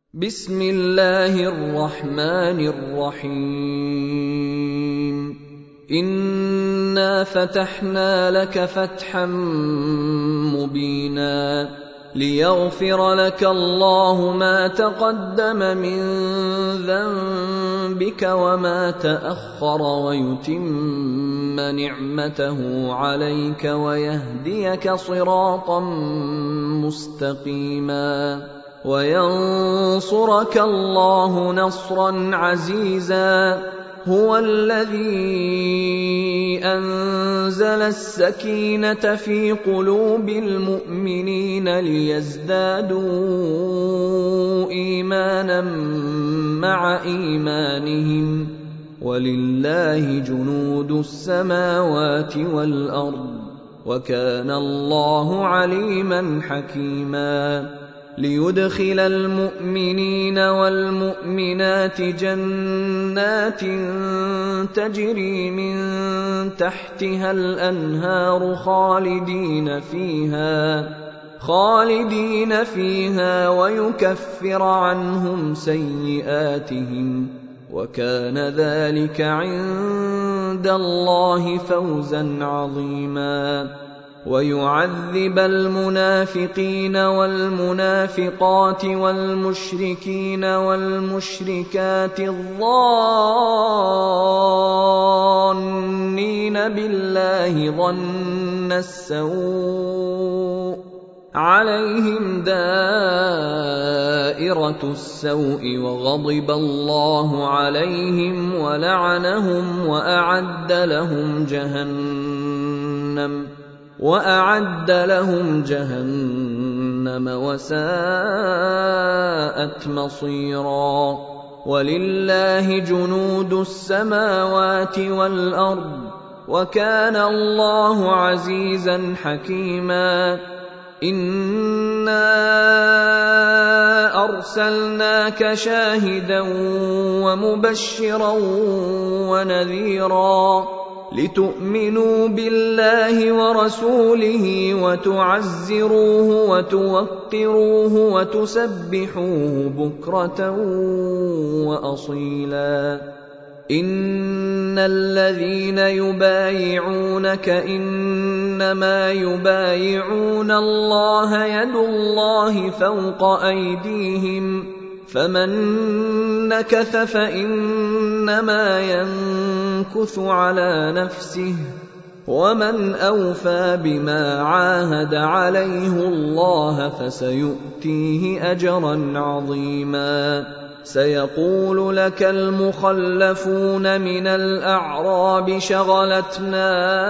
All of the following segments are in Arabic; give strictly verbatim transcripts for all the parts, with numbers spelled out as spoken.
بسم الله الرحمن الرحيم إنا فتحنا لك فتحا مبينا ليغفر لك الله ما تقدم من ذنبك وما تأخر ويتم نعمته عليك ويهديك صراطا مستقيما وينصرك الله نصرا عزيزا هو الذي أنزل السكينة في قلوب المؤمنين ليزدادوا إيمانا مع إيمانهم ولله جنود السماوات والأرض وكان الله عليما حكيما ليدخل المؤمنين والمؤمنات جنات تجري من تحتها الأنهار خالدين فيها خالدين فيها ويكفر عنهم سيئاتهم وكان ذلك عند الله فوزا عظيما ويعذب المنافقين والمنافقات والمشركين والمشركات الظانين بالله ظن السوء عليهم دائرة السوء وغضب الله عليهم ولعنهم وأعد لهم جهنم وأعد لهم جهنم وساءت مصيرا ولله جنود السماوات والأرض وكان الله عزيزا حكيما إنا أرسلناك شاهدا ومبشرا ونذيرا لتؤمنوا بالله ورسوله وتعزروه وتوقروه وتسبحوه بكرة وأصيلا إن الذين يبايعونك إنما يبايعون الله يد الله فوق أيديهم فمن نكث فإنما ينكث على نفسه ومن أوفى بما عاهد عليه الله فسيؤتيه أجرا عظيما سيقول لك المخلفون من الأعراب شغلتنا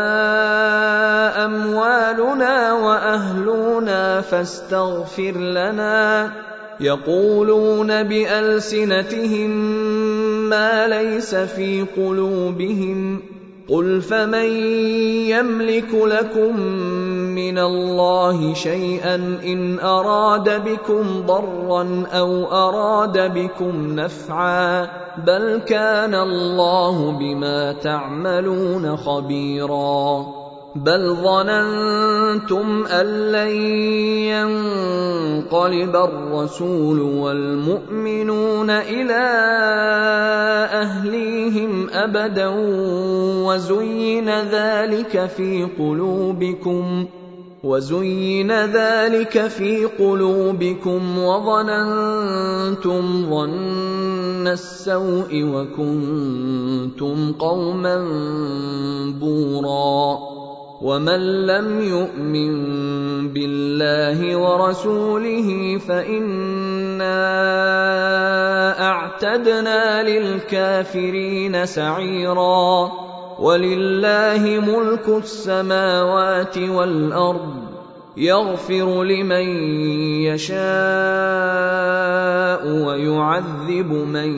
أموالنا وأهلنا فاستغفر لنا يقولون بألسنتهم ما ليس في قلوبهم قل فمن يملك لكم من الله شيئا إن أراد بكم ضرا أو أراد بكم نفعا بل كان الله بما تعملون خبيرا بل ظننتم أن لن ينقلب الرسول والمؤمنون إلى أهليهم أبدا وزين ذلك في قلوبكم وزين ذلك في قلوبكم وظننتم ظن السوء وكنتم قوما بورا ومن لم يؤمن بالله ورسوله فإنا أعتدنا للكافرين سعيرا ولله ملك السماوات والأرض يغفر لمن يشاء ويعذب من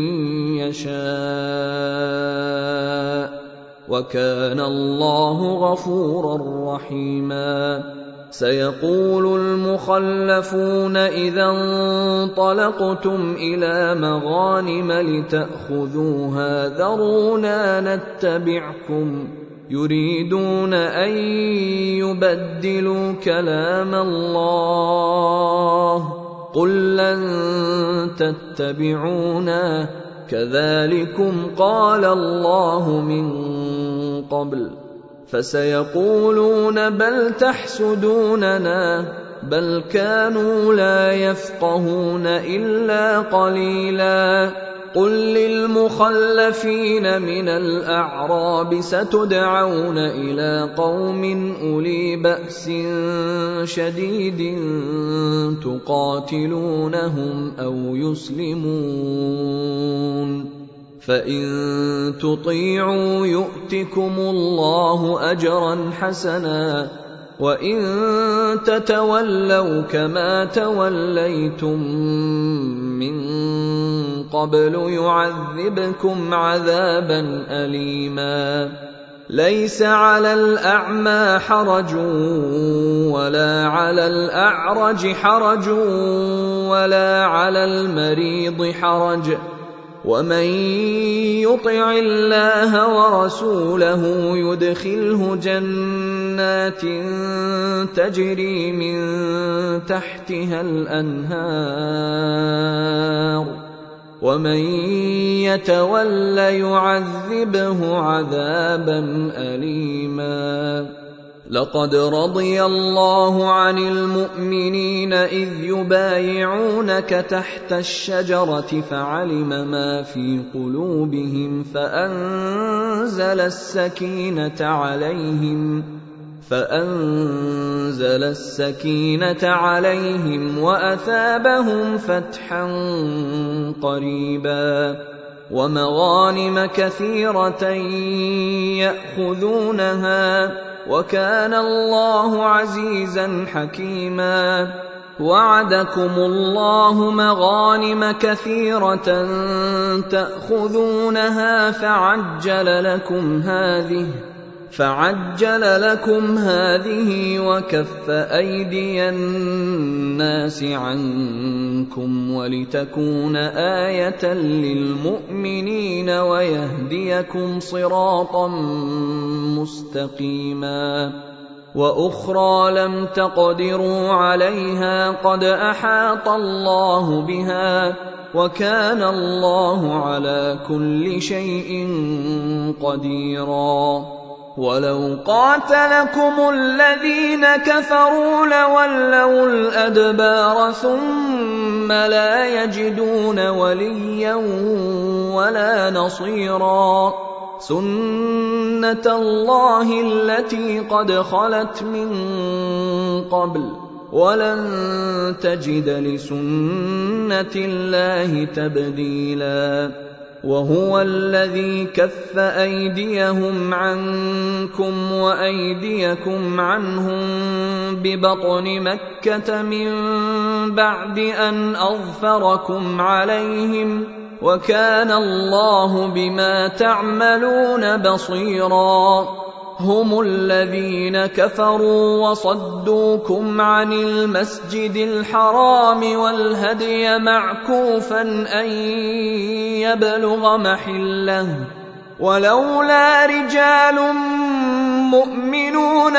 يشاء وكان الله غفورا رحيما سيقول المخلفون إذا انطلقتم إلى مغانم لتأخذوها ذرونا نتبعكم يريدون أن يبدلوا كلام الله قل لن تتبعونا كذلكم قال الله من قبل فسيقولون بل تحسدوننا بل كانوا لا يفقهون إلا قليلا قل للمخلفين من الأعراب ستدعون إلى قوم أولي بأس شديد تقاتلونهم أو يسلمون فإن تطيعوا يؤتكم الله أجرا حسنا وإن تتولوا كما توليتم من قبل يعذبكم عذابا أليما ليس على الأعمى حرج ولا على الأعرج حرج ولا على المريض حرج ومن يطع الله ورسوله يدخله جنات تجري من تحتها الأنهار ومن يتول يعذبه عذابا أليما لقد رضي الله عن المؤمنين إذ يبايعونك تحت الشجرة فعلم ما في قلوبهم فأنزل السكينة عليهم فأنزل السكينة عليهم وأثابهم فتحا قريبا ومغانم كثيرة يأخذونها وكان الله عزيزا حكيما وعدكم الله مغانم كثيرة تأخذونها فعجل لكم هذه فعجل لكم هذه وكف أيدي الناس عنكم ولتكون آية للمؤمنين ويهديكم صراطا مستقيما وأخرى لم تقدروا عليها قد أحاط الله بها وكان الله على كل شيء قديرا ولو قاتلكم الذين كفروا لولوا الأدبار ثم لا يجدون وليا ولا نصيرا سنة الله التي قد خلت من قبل ولن تجد لسنة الله تبديلا وهو الذي كف أيديهم عنكم وأيديكم عنهم ببطن مكة من بعد أن أظفركم عليهم وكان الله بما تعملون بصيرا هم الذين كفروا وصدوكم عن المسجد الحرام والهدي معكوفا أن يبلغ محله ولولا رجال مؤمنون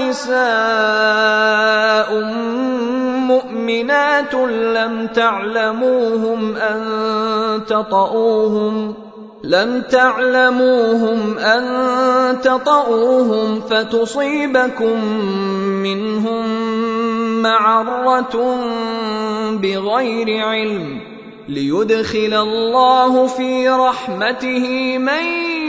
ونساء مؤمنات لم تعلموهم أن تطؤوهم لم تعلموهم أن تطؤوهم فتصيبكم منهم معرة بغير علم ليدخل الله في رحمته من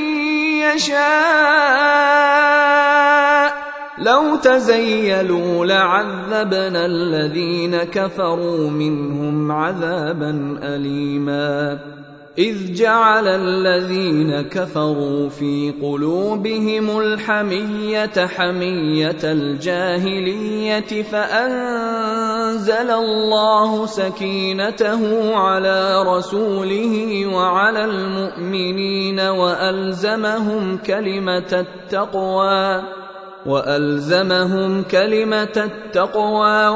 يشاء لو تزيلوا لعذبنا الذين كفروا منهم عذابا أليما إذ جعل الذين كفروا في قلوبهم الحمية حمية الجاهلية فأنزل الله سكينته على رسوله وعلى المؤمنين وألزمهم كلمة التقوى وألزمهم كلمة التقوى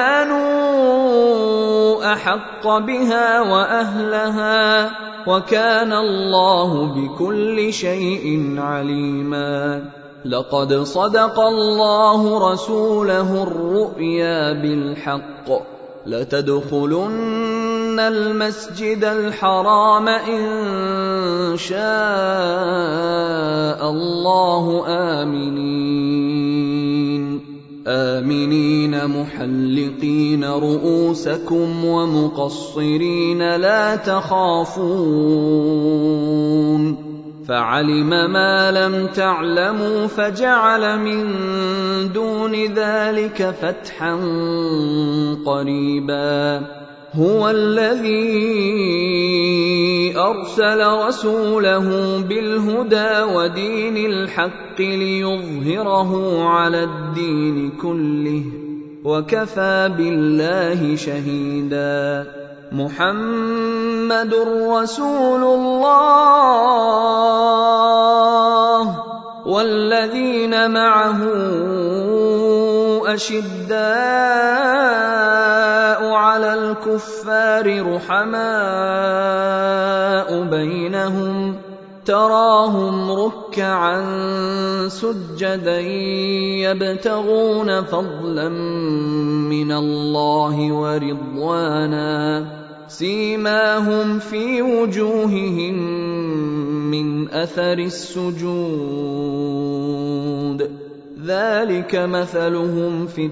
وكانوا أحق بها وأهلها وكان الله بكل شيء عليما لقد صدق الله رسوله الرؤيا بالحق لتدخلن المسجد الحرام إن شاء الله آمنين آمنين محلقين رؤوسكم ومقصرين لا تخافون فعلم ما لم تعلموا فجعل من دون ذلك فتحا قريبا هو الذي أرسل رسوله بالهدى ودين الحق ليظهره على الدين كله وكفى بالله شهيدا محمد رسول الله والذين معه أشداء على الكفار رحماء بينهم تراهم ركعا سجدا يبتغون فضلا من الله ورضوانا سيماهم في وجوههم من أثر السجود ذلك مثلهم في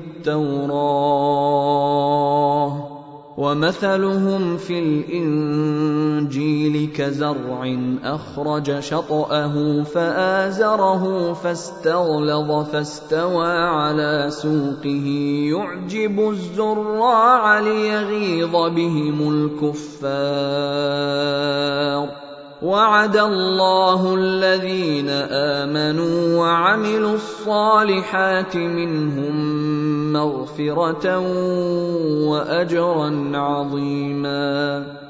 التوراة ومثلهم في الإنجيل كزرع أخرج شطأه فآزره فاستغلظ فاستوى على سوقه يعجب الزراع ليغيظ بهم الكفار وعد الله الذين آمنوا وعملوا الصالحات منهم مغفرة وأجرا عظيما.